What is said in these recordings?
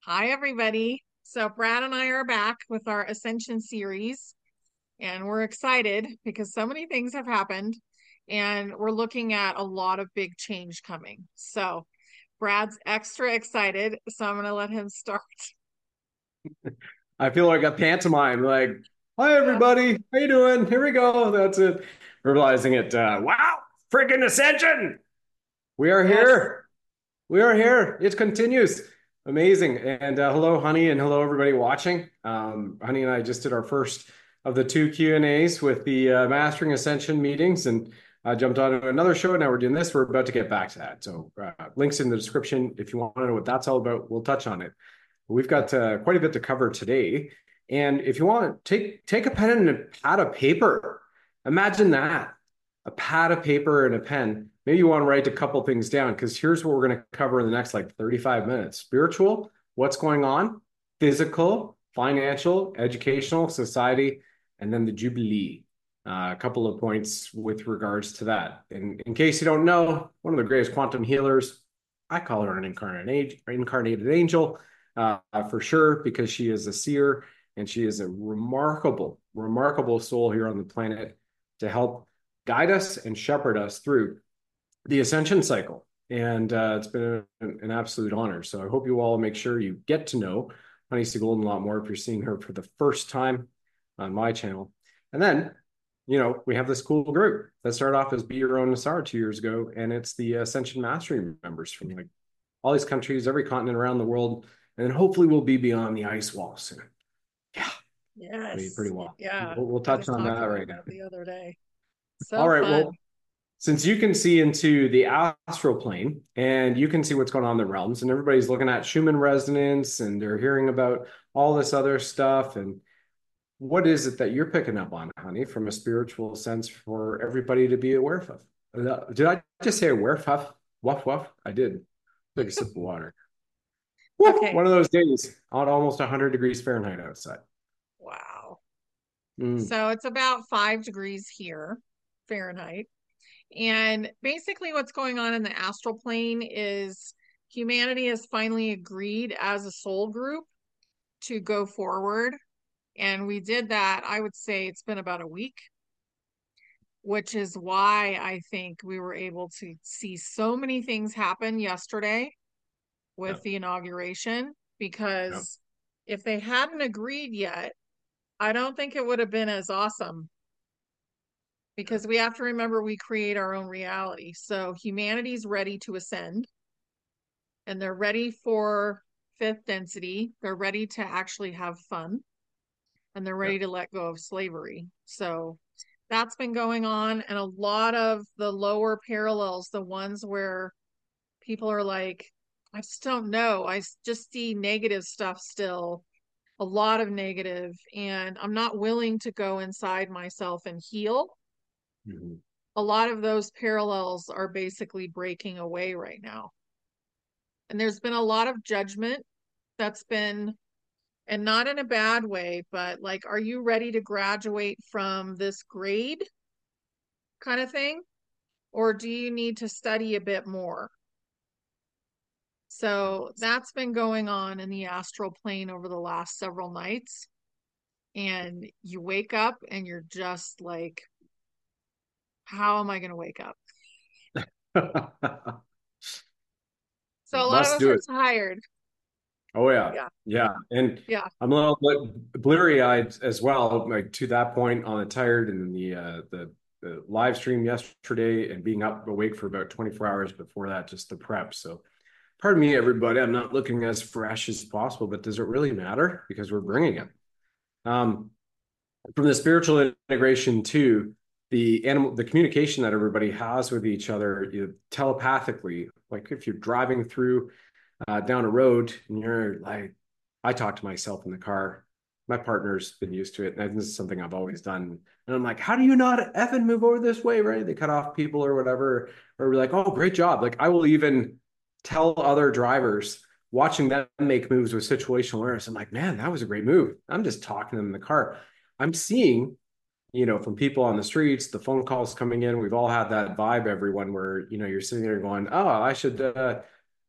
Hi, everybody. So, Brad and I are back with our Ascension series, and we're excited because so many things have happened, and we're looking at a lot of big change coming. So, Brad's extra excited, so I'm going to let him start. I feel like a pantomime, like, hi Yes, everybody, how you doing? Here we go. That's it. Realizing it. Wow, freaking ascension! We are yes. here. We are here. It continues. Amazing. And hello, Honey, and hello everybody watching. Honey and I just did our first of the two Q&As with the Mastering Ascension meetings, and jumped on to another show. Now we're doing this. We're about to get back to that. So links in the description if you want to know what that's all about. We'll touch on it. We've got quite a bit to cover today. And if you want, take a pen and a pad of paper. Imagine that. A pad of paper and a pen. Maybe you want to write a couple things down because here's what we're going to cover in the next like 35 minutes. Spiritual, what's going on, physical, financial, educational, society, and then the Jubilee. A couple of points with regards to that. And in case you don't know, one of the greatest quantum healers, I call her an incarnated angel for sure, because she is a seer and she is a remarkable, remarkable soul here on the planet to help guide us and shepherd us through the ascension cycle. And it's been an absolute honor. So I hope you all make sure you get to know Honey C. Golden a lot more if you're seeing her for the first time on my channel. And then, we have this cool group that started off as Be Your Own Nassar 2 years ago. And it's the Ascension Mastery members from like all these countries, every continent around the world. And then hopefully we'll be beyond the ice wall soon. Yeah, be pretty Yes. well. Yeah. We'll I touch was on that talking right about now. that the other day. All So right. fun. Well, since you can see into the astral plane and you can see what's going on in the realms, and everybody's looking at Schumann resonance and they're hearing about all this other stuff. And what is it that you're picking up on, Honey, from a spiritual sense for everybody to be aware of? Did I just say aware of? Wuff, wuff. I did. Take a sip of water. Woo, Okay. one of those days on almost 100 degrees Fahrenheit outside. Wow. Mm, So, it's about 5 degrees here, Fahrenheit. And basically, what's going on in the astral plane is humanity has finally agreed as a soul group to go forward. And we did that, I would say it's been about a week, which is why I think we were able to see so many things happen yesterday yeah, with the inauguration. yeah. Because if they hadn't agreed yet, I don't think it would have been as awesome because we have to remember we create our own reality. So humanity's ready to ascend and they're ready for fifth density. They're ready to actually have fun and they're Yeah. ready to let go of slavery. So that's been going on. And a lot of the lower parallels, the ones where people are like, I just don't know. just see negative stuff still, a lot of negative, and I'm not willing to go inside myself and heal. Mhm. A lot of those parallels are basically breaking away right now. And there's been a lot of judgment that's been, and not in a bad way, but like, are you ready to graduate from this grade kind of thing? Or do you need to study a bit more? So that's been going on in the astral plane over the last several nights. And you wake up and you're just like, how am I going to wake up? So a lot of Must us do are it. tired. Oh yeah, Yeah. yeah, and Yeah. I'm a little bit bleary-eyed as well. Like to that point on the tired and the live stream yesterday, and being up awake for about 24 hours before that, just the prep. So, pardon me, everybody. I'm not looking as fresh as possible, but does it really matter? Because we're bringing it. Um, from the spiritual integration to the communication that everybody has with each other, telepathically. Like if you're driving through down a road and you're like, I talk to myself in the car. My partner's been used to it, and this is something I've always done. And I'm like, how do you not effing move over this way, right? They cut off people or whatever, or we're like, oh, great job. Like I will even tell other drivers watching them make moves with situational awareness. I'm like, man, that was a great move. I'm just talking to them in the car. I'm seeing, from people on the streets, the phone calls coming in. We've all had that vibe, everyone, where, you're sitting there going, oh, I should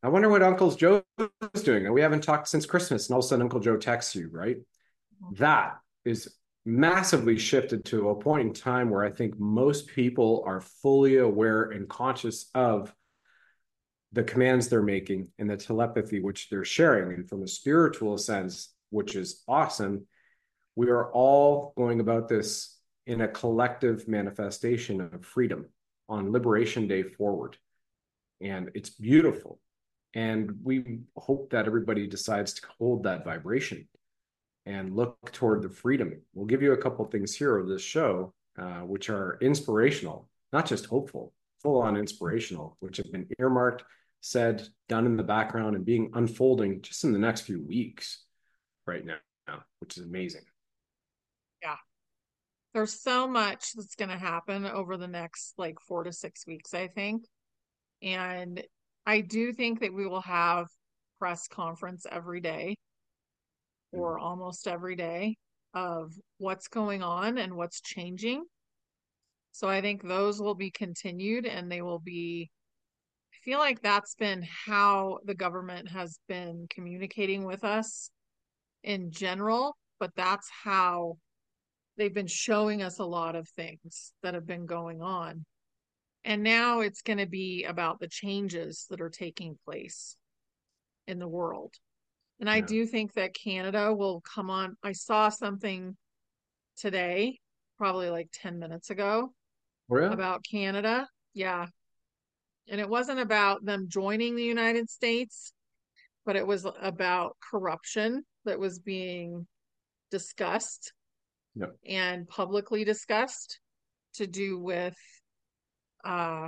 I wonder what Uncle Joe's doing. And we haven't talked since Christmas, and all of a sudden Uncle Joe texts you, right? That is massively shifted to a point in time where I think most people are fully aware and conscious of the commands they're making and the telepathy which they're sharing. And from a spiritual sense, which is awesome, we are all going about this in a collective manifestation of freedom on Liberation Day forward. And it's beautiful. And we hope that everybody decides to hold that vibration and look toward the freedom. We'll give you a couple things here of this show, which are inspirational, not just hopeful, full on inspirational, which have been earmarked, said, done in the background, and being unfolding just in the next few weeks right now, which is amazing. Yeah. There's so much that's going to happen over the next like 4 to 6 weeks, I think. And I do think that we will have press conference every day or almost every day of what's going on and what's changing. So I think those will be continued and they will be, I feel like that's been how the government has been communicating with us in general, but that's how they've been showing us a lot of things that have been going on. And now it's going to be about the changes that are taking place in the world. And I Yeah. do think that Canada will come on. I saw something today, probably like 10 minutes ago, Oh, yeah? about Canada. Yeah. And it wasn't about them joining the United States, but it was about corruption that was being discussed Yep. and publicly discussed to do with uh,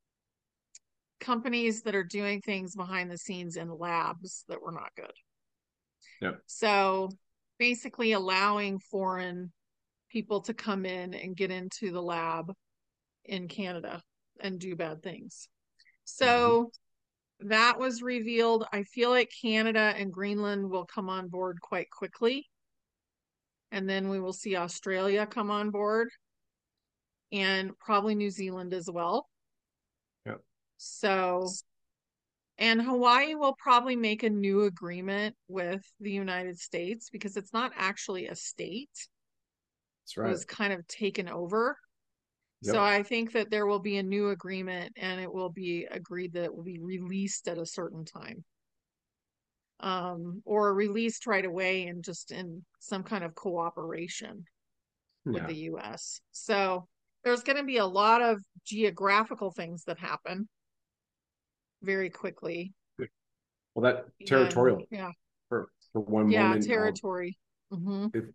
companies that are doing things behind the scenes in labs that were not good. Yep. So basically allowing foreign people to come in and get into the lab in Canada and do bad things. Mm-hmm. So that was revealed. I feel like Canada and Greenland will come on board quite quickly. And then we will see Australia come on board and probably New Zealand as well. Yep. So, and Hawaii will probably make a new agreement with the United States because it's not actually a state. That's It right. was kind of taken over. So Yep. I think that there will be a new agreement and it will be agreed that it will be released at a certain time. Or released right away and just in some kind of cooperation with Yeah. the US. So there's going to be a lot of geographical things that happen very quickly. Well, that And territorial for one yeah, moment, territory. Hmm. if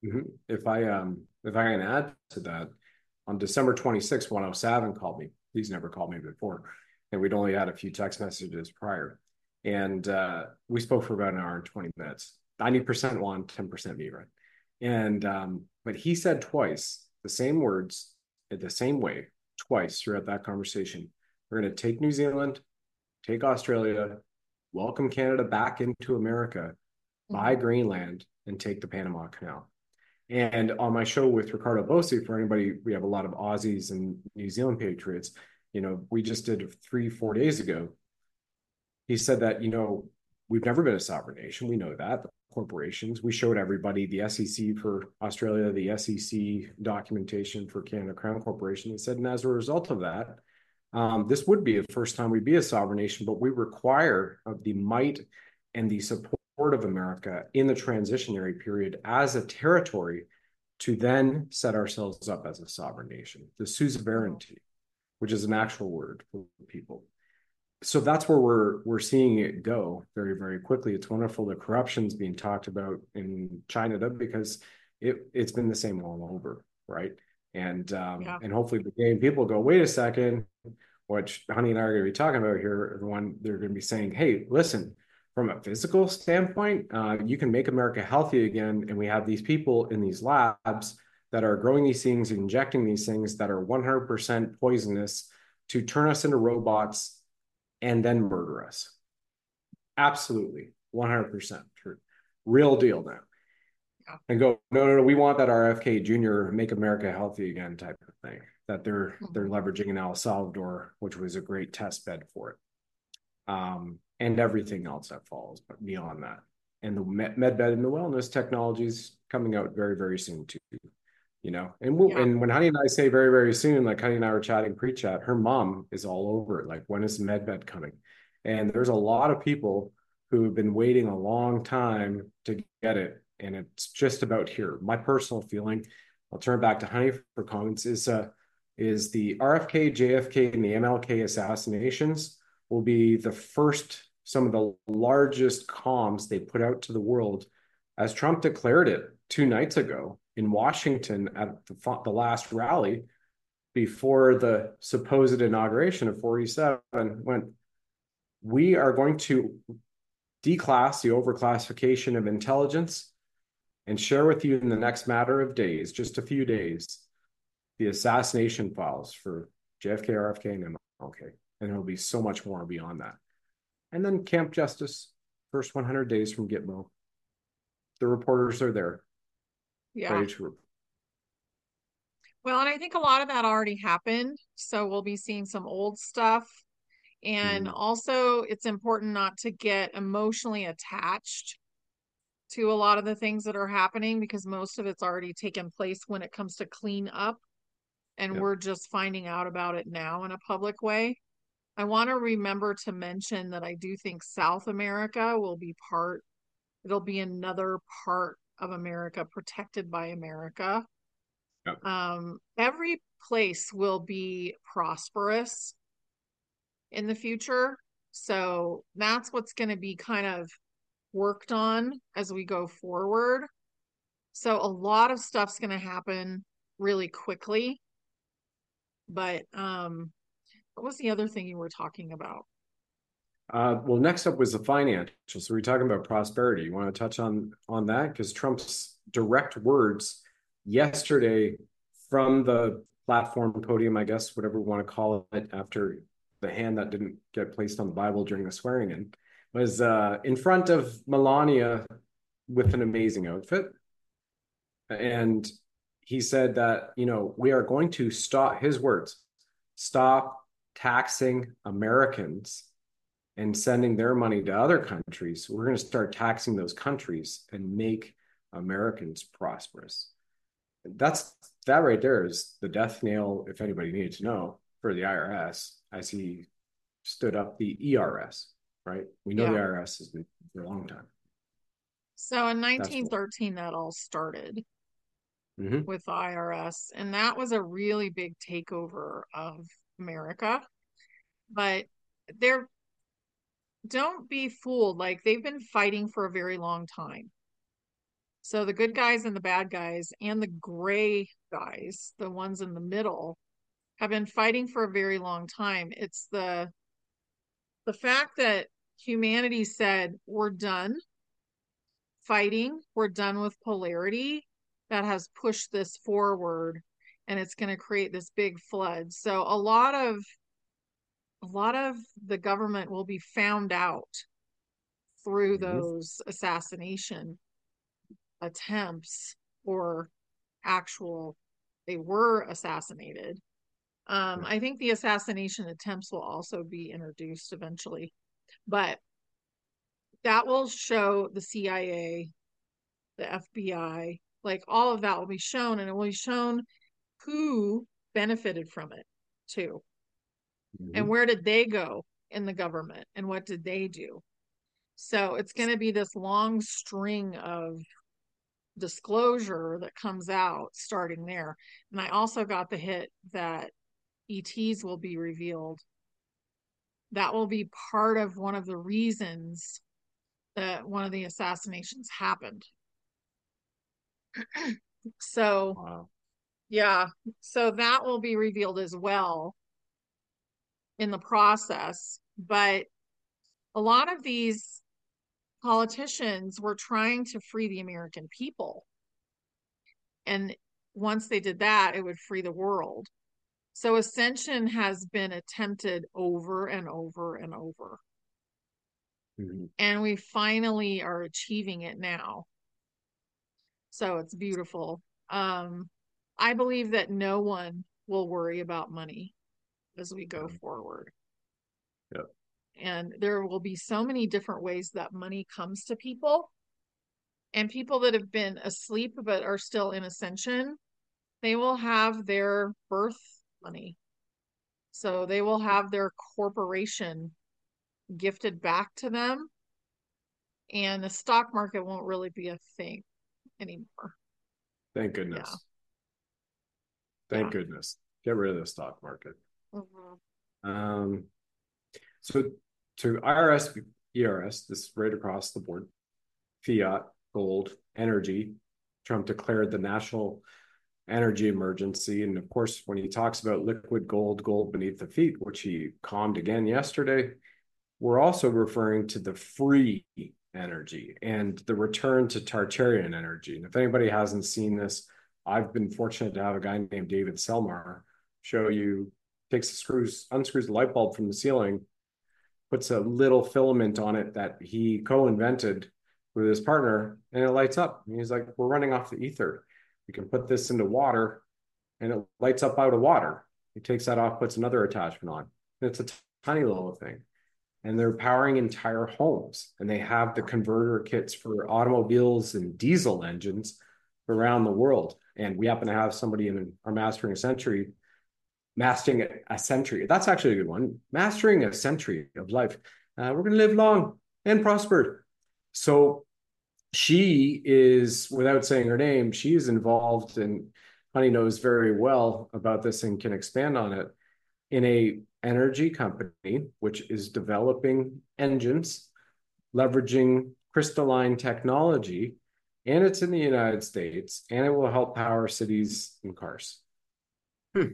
if I can add to that, on December 26th, 107 called me. He's never called me before, and we'd only had a few text messages prior, and we spoke for about an hour and 20 minutes. 90% Juan, 10% me, right? And but he said twice the same words in the same way twice throughout that conversation. We're going to take New Zealand, take Australia, welcome Canada back into America, buy Hmm. Greenland, and take the Panama Canal. And on my show with Ricardo Bossi, for anybody, we have a lot of Aussies and New Zealand patriots. We just did 3, 4 days ago. He said that, we've never been a sovereign nation. We know that. The corporations. We showed everybody the SEC for Australia, the SEC documentation for Canada Crown Corporation. He said, and as a result of that, this would be the first time we'd be a sovereign nation, but we require of the might and the support of America in the transitionary period as a territory to then set ourselves up as a sovereign nation, the suzerainty, which is an actual word for people. So that's where we're seeing it go very, very quickly. It's wonderful. The corruption's being talked about in China because it's been the same all over, right? Yeah. And hopefully the game people go, wait a second, which Honey and I are going to be talking about here. Everyone, they're going to be saying, hey, listen, from a physical standpoint, you can make America healthy again. And we have these people in these labs that are growing these things, injecting these things that are 100% poisonous to turn us into robots and then murder us. Absolutely. 100% true. Real deal now. Yeah. And go, no, we want that RFK Jr. make America healthy again type of thing that they're Hmm. leveraging in El Salvador, which was a great test bed for it. and everything else that follows beyond that. And the medbed and the wellness technologies coming out very, very soon too. Yeah. And when Honey and I say very, very soon, like Honey and I were chatting pre-chat, her mom is all over it. Like, when is medbed coming? And there's a lot of people who have been waiting a long time to get it, and it's just about here. My personal feeling, I'll turn it back to Honey for comments, is the RFK, JFK, and the MLK assassinations will be some of the largest comms they put out to the world, as Trump declared it 2 nights ago in Washington at the last rally before the supposed inauguration of 47, when we are going to declass the overclassification of intelligence and share with you in the next matter of days, just a few days, the assassination files for JFK, RFK, and MLK. And there will be so much more beyond that. And then Camp Justice, first 100 days from Gitmo. The reporters are there, Yeah. ready to. Well, and I think a lot of that already happened. So we'll be seeing some old stuff. And also, it's important not to get emotionally attached to a lot of the things that are happening, because most of it's already taken place when it comes to clean up. And Yep. we're just finding out about it now in a public way. I want to remember to mention that I do think South America will be it'll be another part of America protected by America. Yep. Every place will be prosperous in the future. So that's what's going to be kind of worked on as we go forward. So a lot of stuff's going to happen really quickly. But what was the other thing you were talking about? Well, next up was the financials. So we're talking about prosperity. You want to touch on that? Because Trump's direct words yesterday from the platform podium, I guess, whatever we want to call it, after the hand that didn't get placed on the Bible during the swearing in, was in front of Melania with an amazing outfit. And he said that, we are going to stop, his words, stop taxing Americans and sending their money to other countries. We're going to start taxing those countries and make Americans prosperous. That right there is the death nail, if anybody needed to know, for the IRS, as he stood up the ERS, right? We know the Yeah. IRS has been for a long time. So in That's 1913, that all started mm-hmm. with the IRS, and that was a really big takeover of America. But they're don't be fooled. Like, they've been fighting for a very long time. So the good guys and the bad guys and the gray guys, the ones in the middle, have been fighting for a very long time. It's the fact that humanity said, we're done fighting, we're done with polarity, that has pushed this forward, and it's going to create this big flood. So a lot of the government will be found out through Mm-hmm. those assassination attempts, or actual they were assassinated. Yeah. I think the assassination attempts will also be introduced eventually, but that will show the CIA, the FBI, like all of that will be shown, and it will be shown who benefited from it too. And Mm-hmm. where did they go in the government, and what did they do? So it's going to be this long string of disclosure that comes out starting there. And I also got the hit that ETs will be revealed. That will be part of one of the reasons that one of the assassinations happened. So, Wow. yeah, so that will be revealed as well in the process. But a lot of these politicians were trying to free the American people. And once they did that, it would free the world. So ascension has been attempted over and over and over. Mm-hmm. And we finally are achieving it now. So it's beautiful. I believe that no one will worry about money as we go forward. Yep. And there will be so many different ways that money comes to people. And people that have been asleep but are still in ascension, they will have their birth money. So they will have their corporation gifted back to them, and the stock market won't really be a thing anymore. Thank Yeah. goodness. Thank Yeah. goodness. Get rid of the stock market. Mhm. Um, so to IRS, ERS, this right across the board, fiat, gold, energy. Trump declared the national energy emergency. And of course, when he talks about liquid gold, gold beneath the feet, which he calmed again yesterday, we're also referring to the free energy and the return to Tartarian energy. And if anybody hasn't seen this, I've been fortunate to have a guy named David Selmar show you, takes the screws, unscrews the light bulb from the ceiling, puts a little filament on it that he co-invented with his partner, and it lights up. And he's like, we're running off the ether. We can put this into water and it lights up out of water. He takes that off, puts another attachment on. And it's a tiny little thing. And they're powering entire homes. And they have the converter kits for automobiles and diesel engines around the world. And we happen to have somebody in our mastering a century. That's actually a good one. Mastering a century of life. We're going to live long and prosper. So she is, without saying her name, she is involved, and Honey knows very well about this and can expand on it, in a energy company which is developing engines leveraging crystalline technology, and it's in the United States, and it will help power cities and cars. Hmm.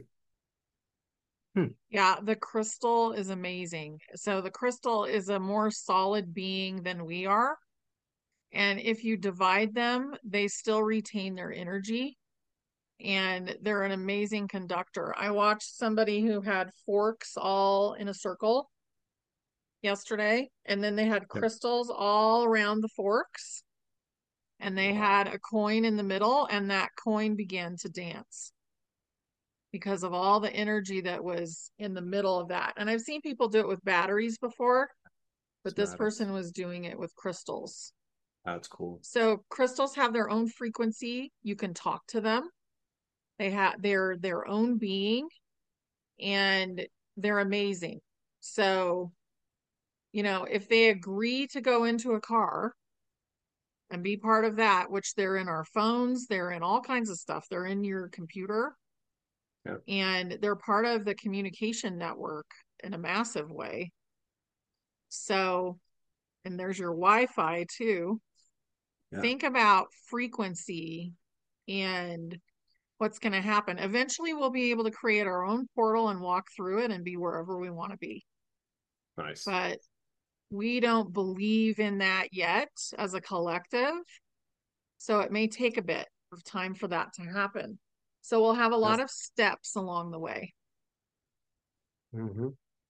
Hmm. Yeah, the crystal is amazing. So the crystal is a more solid being than we are. And if you divide them, they still retain their energy, and they're an amazing conductor. I watched somebody who had forks all in a circle yesterday, and then they had Yeah. crystals all around the forks, and they Wow. had a coin in the middle, and that coin began to dance because of all the energy that was in the middle of that. And I've seen people do it with batteries before, but It's this madness. person was doing it with crystals. That's cool. So crystals have their own frequency. You can talk to them. They're their own being, and they're amazing. So, if they agree to go into a car and be part of that, which they're in our phones, they're in all kinds of stuff. They're in your computer, Yeah. and they're part of the communication network in a massive way. So, and there's your Wi-Fi too. Yeah. Think about frequency and what's going to happen. Eventually, we'll be able to create our own portal and walk through it and be wherever we want to be. Nice. But we don't believe in that yet as a collective. So it may take a bit of time for that to happen. So we'll have a lot That's of steps along the way. mm-hmm.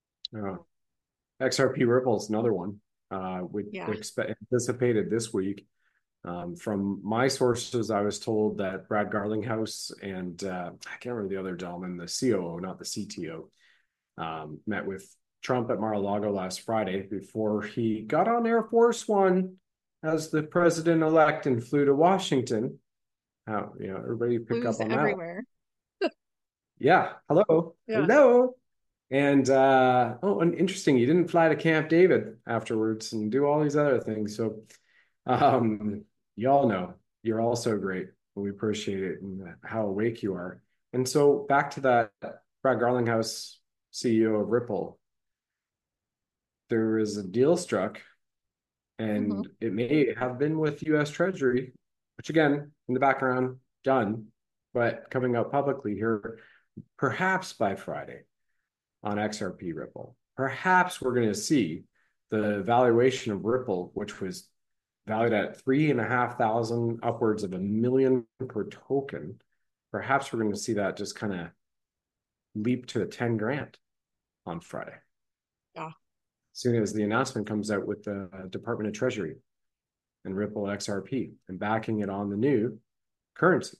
XRP Ripple is another one. We Yeah. anticipated this week. From my sources, I was told that Brad Garlinghouse and I can't remember the other gentleman, the COO, not the CTO, met with Trump at Mar-a-Lago last Friday before he got on Air Force One as the president-elect and flew to Washington. Everybody pick Clues up on that one. everywhere. Yeah. Hello. Yeah. Hello. And and interesting, you didn't fly to Camp David afterwards and do all these other things. So um, y'all know you're all so great. We appreciate it and how awake you are. And so back to that Brad Garlinghouse, CEO of Ripple, there is a deal struck, Hmm. and it may have been with US Treasury, which again, in the background, done, but coming out publicly here, perhaps by Friday on XRP Ripple. Perhaps we're going to see the valuation of Ripple, which was valued at 3,500, upwards of $1 million per token. Perhaps we're going to see that just kind of leap to the 10 grand on Friday. Yeah. As soon as the announcement comes out with the Department of Treasury and Ripple XRP and backing it on the new currency.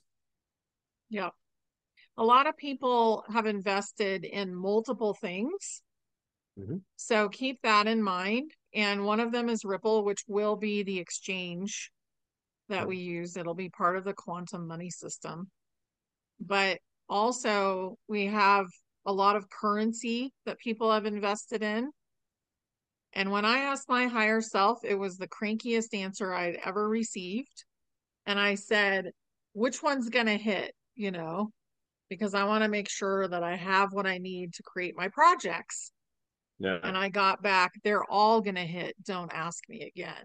Yeah. A lot of people have invested in multiple things. Hmm. So keep that in mind. And one of them is Ripple, which will be the exchange that we use. It'll be part of the quantum money system. But also, we have a lot of currency that people have invested in. And when I asked my higher self, it was the crankiest answer I'd ever received. And I said, which one's going to hit, because I want to make sure that I have what I need to create my projects. Yeah. And I got back, they're all going to hit. Don't ask me again.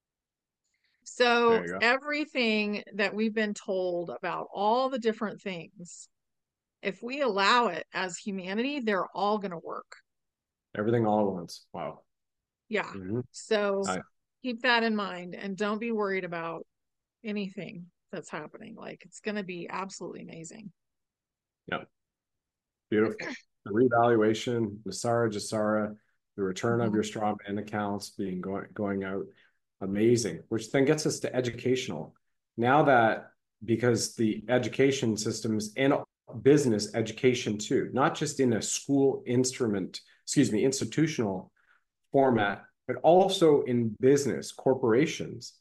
So There you go. everything that we've been told about all the different things, if we allow it as humanity, they're all going to work. Everything all at once. Wow. Yeah. Hmm. So I, keep that in mind and don't be worried about anything that's happening. Like it's going to be absolutely amazing. yeah. Beautiful. The revaluation, Nasara Jasara, the return of Mhm. your straw man accounts being going out, amazing. Which then gets us to educational. Now that because the education systems and business education too, not just in a school institutional format, but also in business corporations,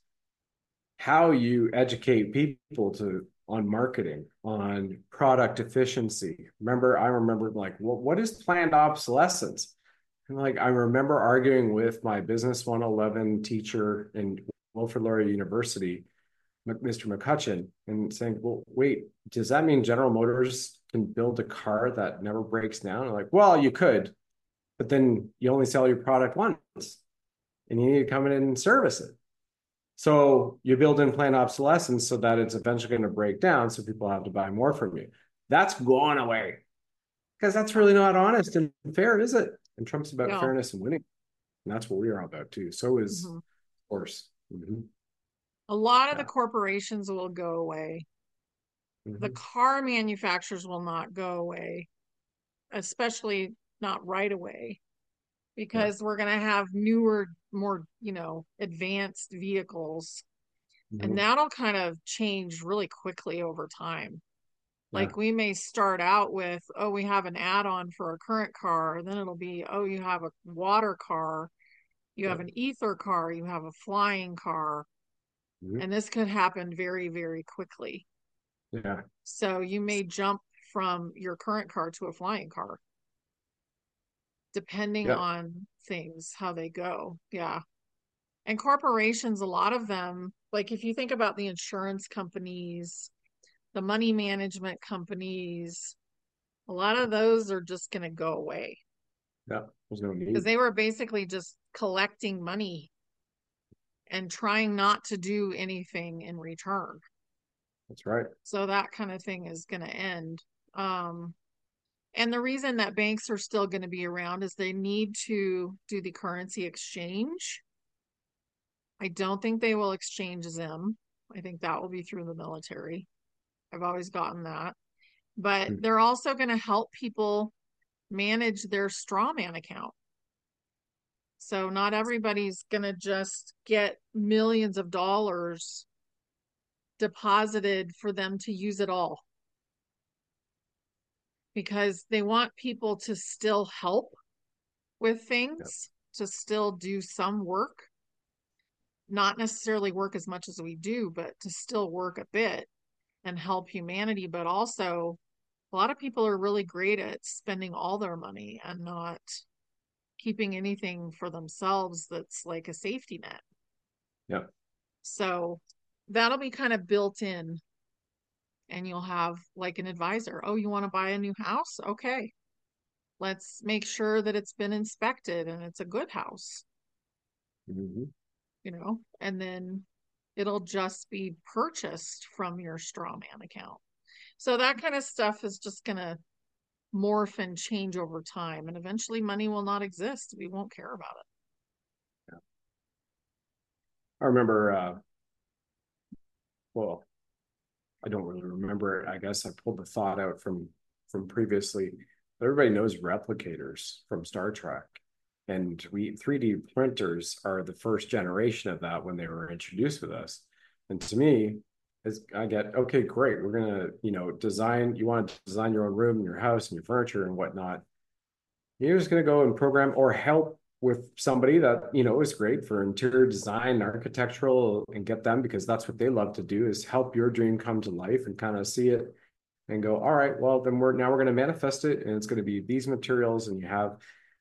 how you educate people to on marketing, on product efficiency. I remember like, what is planned obsolescence? And like, I remember arguing with my business 111 teacher in Wilfrid Laurier University, Mr. McCutcheon, and saying, well, wait, does that mean General Motors can build a car that never breaks down? I'm like, well, you could, but then you only sell your product once and you need to come in and service it. So you build in planned obsolescence so that it's eventually going to break down, so people have to buy more from you. That's gone away because that's Yeah. really not honest and fair, is it? And Trump's about No. fairness and winning. And that's what we are about too. So is, Mhm. of course. Mm-hmm. A lot of the Yeah. corporations will go away. The Mm-hmm. car manufacturers will not go away, especially not right away, Yeah. because we're going to have newer, more, advanced vehicles. And Mm-hmm. that'll kind of change really quickly over time. Yeah. Like we may start out with, oh, we have an add-on for a current car. Then it'll be, oh, you have a water car, you Yeah. have an ether car, you have a flying car. Mm-hmm. And this could happen very, very quickly. Yeah. So you may jump from your current car to a flying car, depending Yeah. on things, how they go. Yeah. And corporations, a lot of them, like if you think about the insurance companies, the money management companies, a lot of those are just going to go away Yeah. There's no because need. they were basically just collecting money and trying not to do anything in return. That's right. So that kind of thing is going to end. Um, and the reason that banks are still going to be around is they need to do the currency exchange. I don't think they will exchange them. I think that will be through the military. I've always gotten that. But Mm. they're also going to help people manage their straw man account. So not everybody's going to just get millions of dollars deposited for them to use it all because they want people to still help with Yeah. things, to still do some work, not necessarily work as much as we do, but to still work a bit and help humanity. But also, a lot of people are really great at spending all their money and not keeping anything for themselves that's like a safety net. Yeah. So that'll be kind of built in, and you'll have like an advisor. Oh, you want to buy a new house? Okay. Let's make sure that it's been inspected and it's a good house, Mm-hmm. and then it'll just be purchased from your straw man account. So that kind of stuff is just going to morph and change over time. And eventually money will not exist. We won't care about it. Yeah. I remember, well, I don't really remember it. I guess I pulled the thought out from previously. Everybody knows replicators from Star Trek. And we 3D printers are the first generation of that when they were introduced with us. And to me, as I get, okay, great. We're gonna, design, you want to design your own room and your house and your furniture and whatnot. You're just going to go and program or help with somebody that, is great for interior design, architectural, and get them, because that's what they love to do, is help your dream come to life and kind of see it and go, all right, well, then we're going to manifest it, and it's going to be these materials, and you have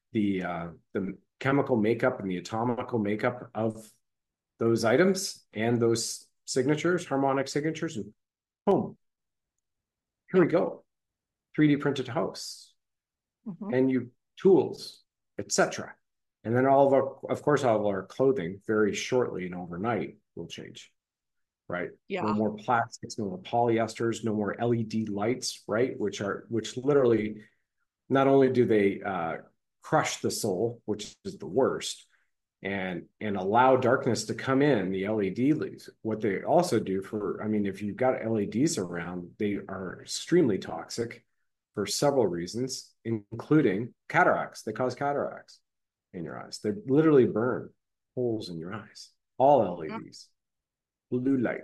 the chemical makeup and the atomical makeup of those items and those signatures, harmonic signatures, and boom, here Yeah. we go. 3D printed house, Mm-hmm. and you tools, etc. And then all of course, all of our clothing very shortly and overnight will change, right? No Yeah. more plastics, no more polyesters, no more LED lights, right? Which literally, not only do they crush the soul, which is the worst, and allow darkness to come in, the LED leads. What they also do for, I mean, if you've got LEDs around, they are extremely toxic for several reasons, including cataracts. They cause cataracts in your eyes. They literally burn holes in your eyes. All Yep. LEDs. Blue light.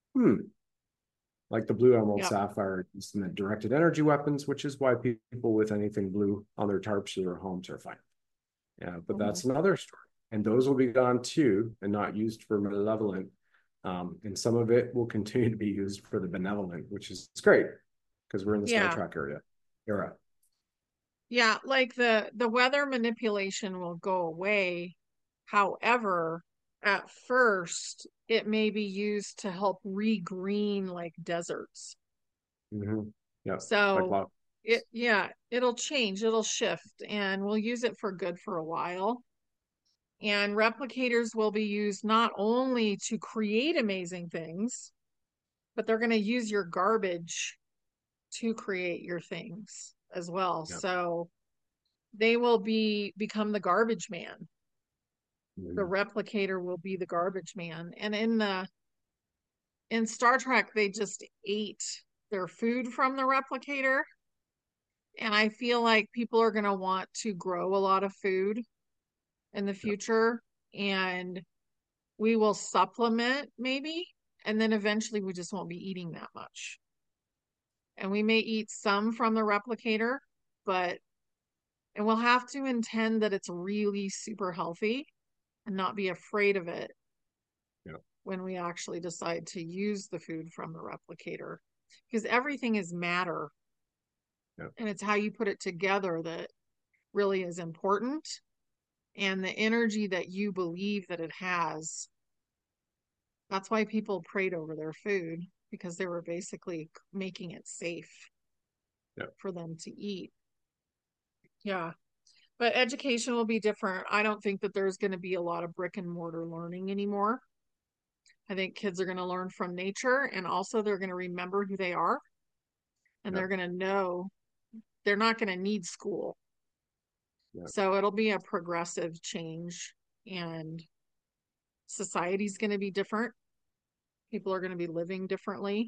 Like the blue emerald Yep. sapphire used in the directed energy weapons, which is why people with anything blue on their tarps or their homes are fine. Yeah, but Mm-hmm. that's another story. And those will be gone too and not used for malevolent. And some of it will continue to be used for the benevolent, which is great because we're in the Star Yeah. Trek era. Yeah, like the weather manipulation will go away. However, at first, it may be used to help regreen like deserts. Mm-hmm. Yeah, like So love. it'll change, it'll shift, and we'll use it for good for a while. And replicators will be used not only to create amazing things, but they're going to use your garbage to create your things as well. Yeah. So they will become the garbage man. The Mm-hmm. replicator will be the garbage man. And in Star Trek, they just ate their food from the replicator. And I feel like people are going to want to grow a lot of food in the Yeah. future, and we will supplement maybe, and then eventually we just won't be eating that much. And we may eat some from the replicator, but and we'll have to intend that it's really super healthy and not be afraid of it Yeah. when we actually decide to use the food from the replicator, because everything is matter, Yeah. and it's how you put it together that really is important, and the energy that you believe that it has. That's why people prayed over their food, because they were basically making it safe Yeah. for them to eat. Yeah. But education will be different. I don't think that there's going to be a lot of brick and mortar learning anymore. I think kids are going to learn from nature, and also they're going to remember who they are, and Yeah. they're going to know they're not going to need school. Yeah. So it'll be a progressive change, and society's going to be different. People are going to be living differently.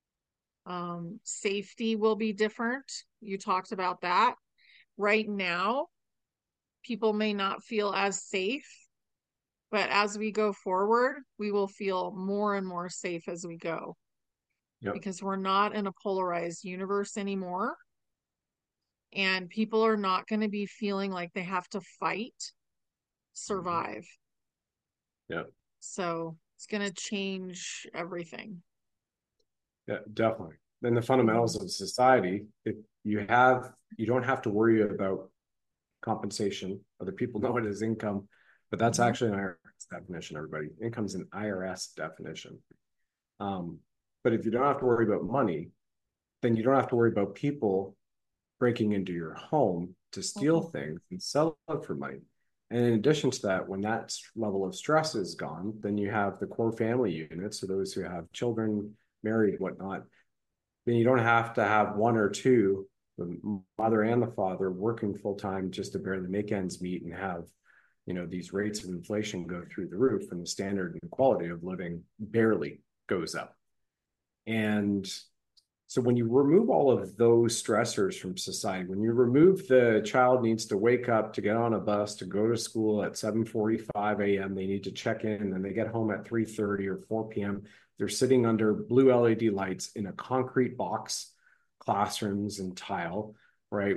Safety will be different. You talked about that. Right now, people may not feel as safe, but as we go forward, we will feel more and more safe as we go, Yeah. because we're not in a polarized universe anymore. And people are not going to be feeling like they have to fight, Mm-hmm. survive. Yeah. So it's going to change everything. Yeah, definitely. Then the Mhm. fundamentals of society, if you don't have to worry about compensation. Other people know it as income, but that's Mhm. actually an IRS definition, everybody. Income is an IRS definition. Um, but if you don't have to worry about money, then you don't have to worry about people breaking into your home to steal Mhm. things and sell it for money. And in addition to that, when that level of stress is gone, then you have the core family unit. So those who have children, married, whatnot, then you don't have to have one or two, the mother and the father, working full time just to barely make ends meet and have, these rates of inflation go through the roof and the standard and quality of living barely goes up. And so when you remove all of those stressors from society, when you remove the child needs to wake up to get on a bus to go to school at 7:45 a.m., they need to check in, and then they get home at 3:30 or 4 p.m. They're sitting under blue LED lights in a concrete box, classrooms and tile, right? With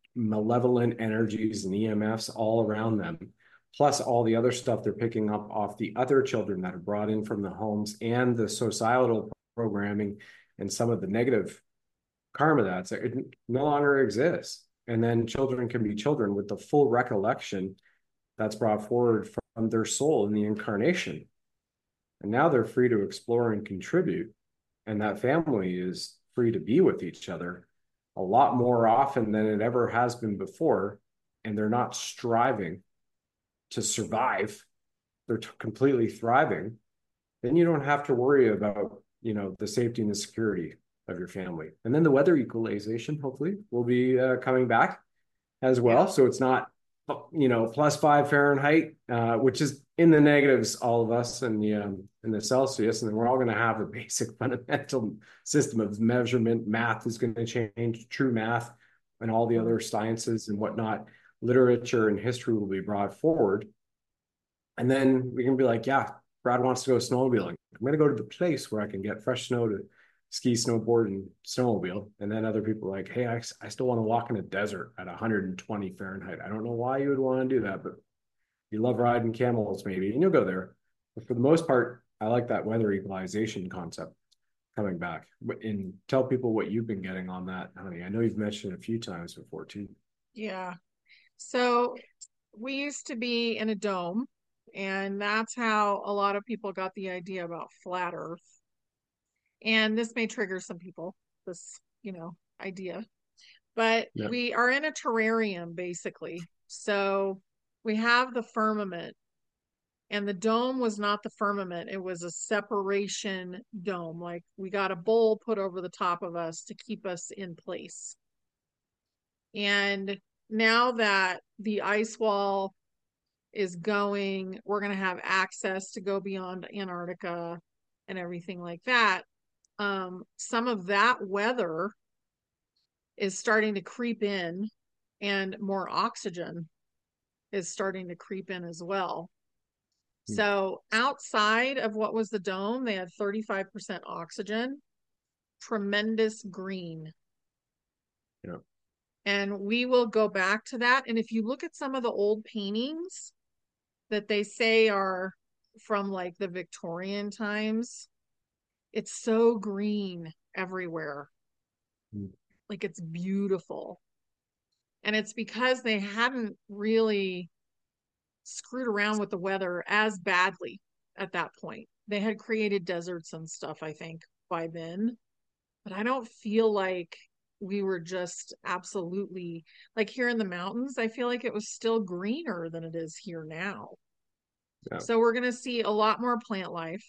malevolent energies and EMFs all around them, plus all the other stuff they're picking up off the other children that are brought in from the homes and the societal programming and some of the negative karma that's it no longer exists. And then children can be children with the full recollection that's brought forward from their soul in the incarnation. And now they're free to explore and contribute. And that family is free to be with each other a lot more often than it ever has been before. And they're not striving to survive, they're completely thriving. Then you don't have to worry about, the safety and the security of your family. And then the weather equalization, hopefully, will be coming back as well. Yeah. So it's not, +5 Fahrenheit, which is in the negatives, all of us, and the Celsius. And then we're all going to have a basic fundamental system of measurement. Math is going to change, true math, and all the other sciences and whatnot. Literature and history will be brought forward. And then we can be like, yeah, Brad wants to go snowmobiling. I'm going to go to the place where I can get fresh snow to ski, snowboard, and snowmobile. And then other people are like, hey, I still want to walk in a desert at 120 Fahrenheit. I don't know why you would want to do that, but you love riding camels maybe, and you'll go there. But for the most part, I like that weather equalization concept coming back. And tell people what you've been getting on that, honey. I know you've mentioned it a few times before too. Yeah. So we used to be in a dome, and that's how a lot of people got the idea about flat Earth. And this may trigger some people, this, idea. But Yeah. we are in a terrarium, basically. So we have the firmament, and the dome was not the firmament. It was a separation dome. Like we got a bowl put over the top of us to keep us in place. And now that the ice wall is going, we're going to have access to go beyond Antarctica and everything like that. Some of that weather is starting to creep in, and more oxygen is starting to creep in as well. So outside of what was the dome, they had 35% oxygen, tremendous green. Yeah. And we will go back to that. And if you look at some of the old paintings that they say are from like the Victorian times, it's so green everywhere. Like it's beautiful. And it's because they hadn't really screwed around with the weather as badly at that point. They had created deserts and stuff, I think, by then. But I don't feel like we were just absolutely like here in the mountains. I feel like it was still greener than it is here now. Yeah. So we're going to see a lot more plant life,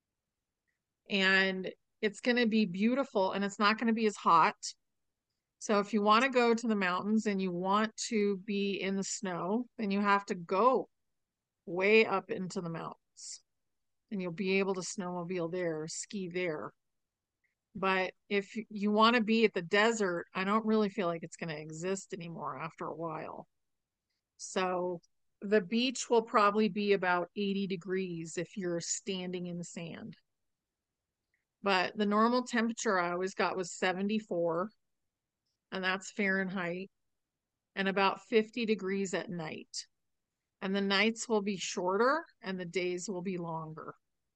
and it's going to be beautiful, and it's not going to be as hot. So if you want to go to the mountains and you want to be in the snow, then you have to go way up into the mountains, and you'll be able to snowmobile there, ski there. But if you want to be at the desert, I don't really feel like it's going to exist anymore after a while. So the beach will probably be about 80 degrees if you're standing in the sand. But the normal temperature I always got was 74, and that's Fahrenheit, and about 50 degrees at night. And the nights will be shorter and the days will be longer.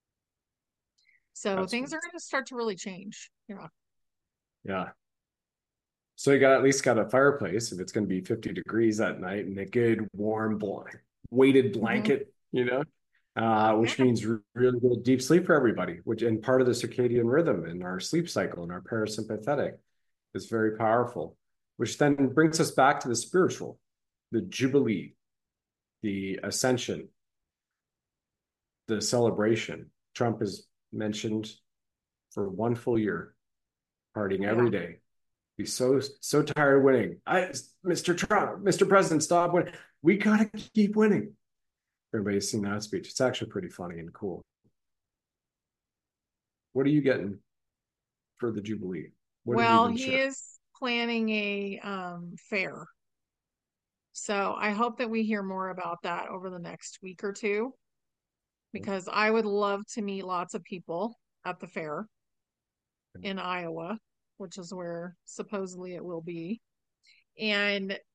So That's things are going to start to really change. Yeah. yeah. So you got at least got a fireplace if it's going to be 50 degrees at night, and a good warm weighted Mm-hmm. blanket, which Yeah. means really good deep sleep for everybody, which and part of the circadian rhythm in our sleep cycle and our parasympathetic is very powerful, which then brings us back to the spiritual, the jubilee, the ascension, the celebration. Trump has mentioned for 1 full year, partying every Yeah. day. Be so tired of winning. Mr. Trump, Mr. President, stop winning. We gotta keep winning. Everybody's seen that speech. It's actually pretty funny and cool. What are you getting for the Jubilee? What have you Well, been he sharing? is planning a fair. So I hope that we hear more about that over the next week or two, because I would love to meet lots of people at the fair in Iowa, which is where supposedly it will be. And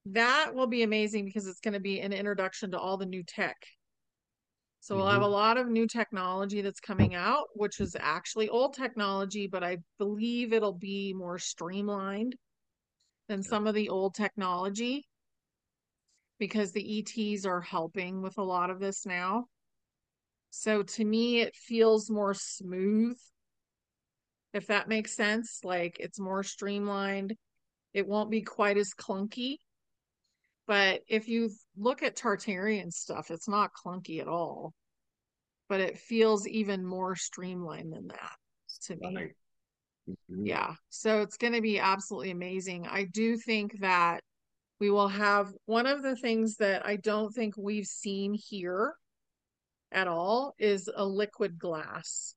that will be amazing because it's going to be an introduction to all the new tech. So we'll have a Mhm. lot of new technology that's coming out, which is actually old technology, but I believe it'll be more streamlined than some of the old technology because the ETs are helping with a lot of this now. So to me, it feels more smooth, if that makes sense. Like it's more streamlined. It won't be quite as clunky. But if you look at Tartarian stuff, it's not clunky at all, but it feels even more streamlined than that to me. Stunning. Mhm. Yeah. So it's going to be absolutely amazing. I do think that we will have one of the things that I don't think we've seen here at all is a liquid glass.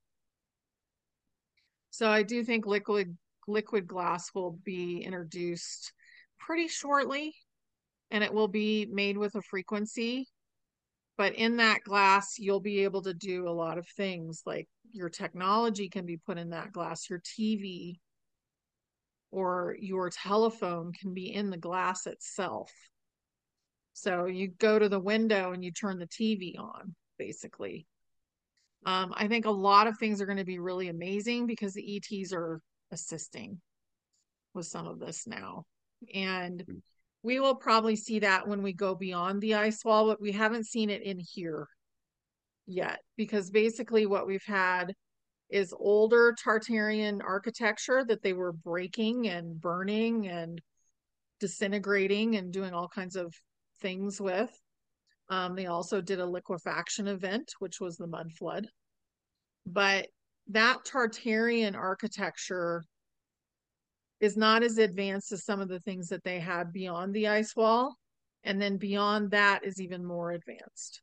So I do think liquid glass will be introduced pretty shortly, and it will be made with a frequency. But in that glass, you'll be able to do a lot of things like your technology can be put in that glass, your TV or your telephone can be in the glass itself. So you go to the window and you turn the TV on, basically. I think a lot of things are going to be really amazing because the ETs are assisting with some of this now. And we will probably see that when we go beyond the ice wall, but we haven't seen it in here yet because basically what we've had is older Tartarian architecture that they were breaking and burning and disintegrating and doing all kinds of things with. They also did a liquefaction event, which was the mud flood. But that Tartarian architecture is not as advanced as some of the things that they had beyond the ice wall. And then beyond that is even more advanced.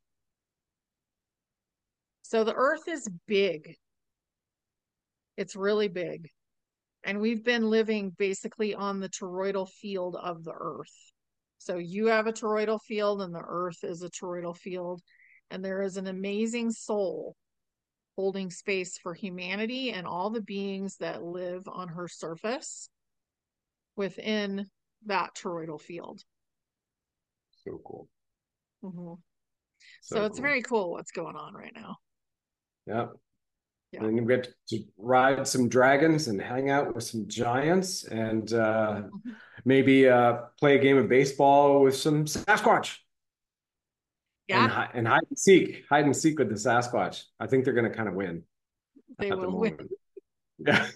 So the Earth is big. It's really big. And we've been living basically on the toroidal field of the Earth. So you have a toroidal field, and the Earth is a toroidal field. And there is an amazing soul holding space for humanity and all the beings that live on her surface within that toroidal field. So cool. Mm-hmm. So So it's cool. very cool what's going on right now. Yeah. Yeah. And then we get to ride some dragons and hang out with some giants and Mhm. maybe play a game of baseball with some Sasquatch and Yeah, and hide and seek with the Sasquatch. I think they're going to kind of win they at the will win. moment. Yeah.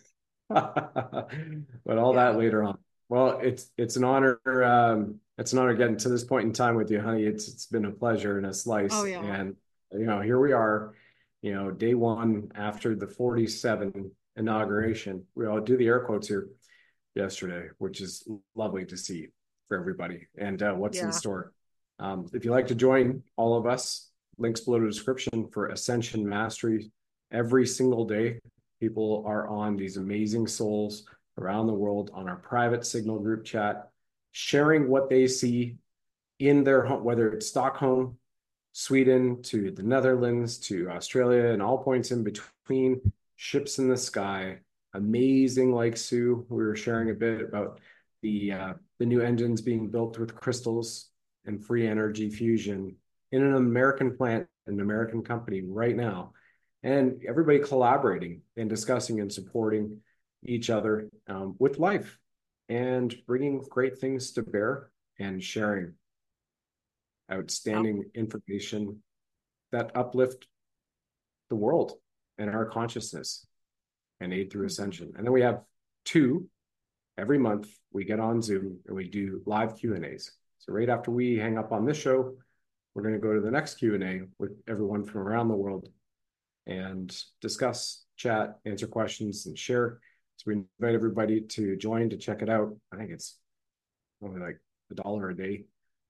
But all Yeah. that later on. Well, it's an honor. It's an honor getting to this point in time with you, honey. It's been a pleasure and a Oh, slice. yeah. And here we are, day one after the 47 inauguration. We all do the air quotes here yesterday, which is lovely to see for everybody and what's in Yeah. store. If you'd like to join all of us, links below the description for Ascension Mastery every single day. People are on these amazing souls around the world on our private Signal group chat, sharing what they see in their home, whether it's Stockholm, Sweden, to the Netherlands, to Australia, and all points in between, ships in the sky. Amazing, like Sue, we were sharing a bit about the new engines being built with crystals and free energy fusion in an American plant, an American company right now, and everybody collaborating and discussing and supporting each other with life and bringing great things to bear and sharing Oh, outstanding information that uplift the world and our consciousness and aid through mhm. ascension. And then we have two every month. We get on Zoom and we do live Q&As. So right after we hang up on this show, we're going to go to the next Q&A with everyone from around the world and discuss, chat, answer questions, and share. So we invite everybody to join to check it out. I think it's only like $1 a day.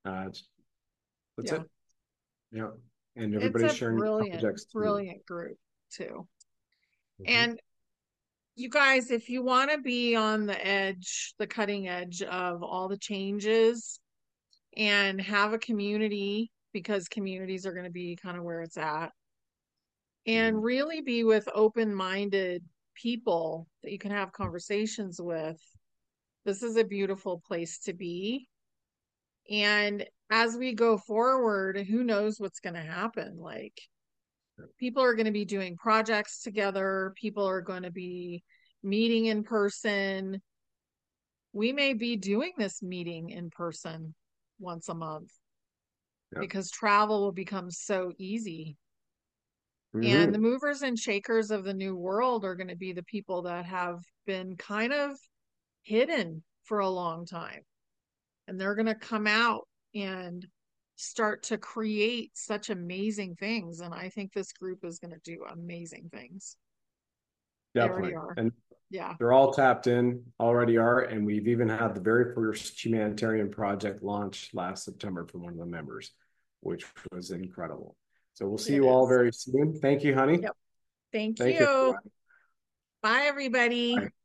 That's Yeah. it. Yeah. And It's everybody's a sharing brilliant, projects too. brilliant group too. Mhm. And you guys, if you want to be on the edge, the cutting edge of all the changes and have a community, because communities are going to be kind of where it's at, and Mhm. really be with open-minded people that you can have conversations with, this is a beautiful place to be. And as we go forward, who knows what's going to happen? Like, people are going to be doing projects together, people are going to be meeting in person. We may be doing this meeting in person once a month Yeah. because travel will become so easy. And the Hmm. movers and shakers of the new world are going to be the people that have been kind of hidden for a long time. And they're going to come out and start to create such amazing things. And I think this group is going to do amazing things. They already Definitely. are. And Yeah. they're all tapped in, already are. And we've even had the very first humanitarian project launch last September from one of the members, which was incredible. So we'll see It you all is. very soon. Thank you, honey. Yep. Thank Thank you, you. everyone. Bye, everybody. Bye.